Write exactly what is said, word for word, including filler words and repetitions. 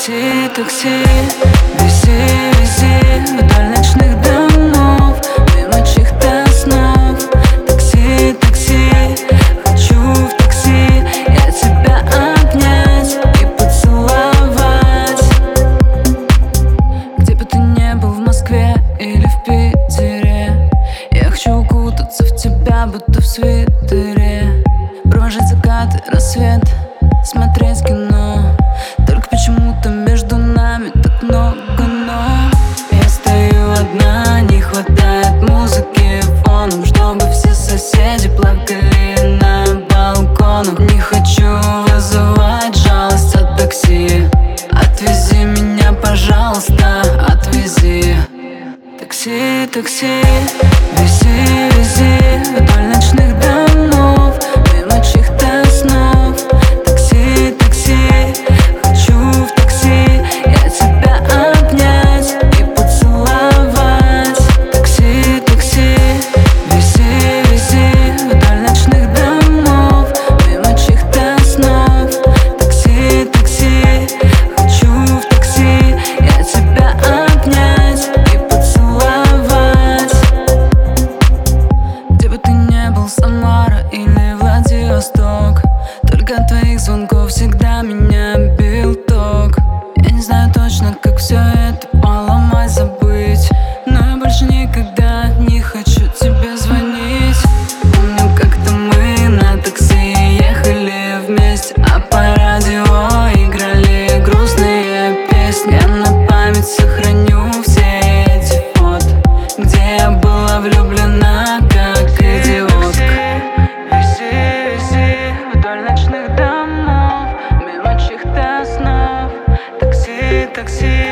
Такси, такси, вези, вези вдоль ночных домов, мимо чьих-то снов. Такси, такси, хочу в такси я тебя обнять и поцеловать. Где бы ты ни был, в Москве или в Питере, я хочу укутаться в тебя, будто в свитере, провожать закат и рассвет, смотреть кино. Только почему-то между нами так много но. Я стою одна, не хватает музыки фоном, чтобы все соседи плакали на балконах. Не хочу вызывать жалость от такси, отвези меня, пожалуйста, отвези. Такси, такси, вези, вези вдоль ночных домов, мимо чьих-то снов. Такси, такси, хочу в такси я тебя обнять и поцеловать. Такси, такси, вези, вези вдоль ночных домов, мимо чьих-то снов. Такси, такси, хочу в такси я тебя обнять и поцеловать. Где бы ты ни был, Самара или Владивосток, только от твоих звонков всегда меня бил ток. Я не знаю точно, как все это поломать, забыть, но я больше никогда не хочу тебе звонить. Помню, как-то мы на такси ехали вместе, а по радио играли грустные песни. Я на память сохраню все эти фото, где я была влюблена, как идиотка. Вези, вези вдоль ночных домов, мимо чьих-то снов. Такси, такси,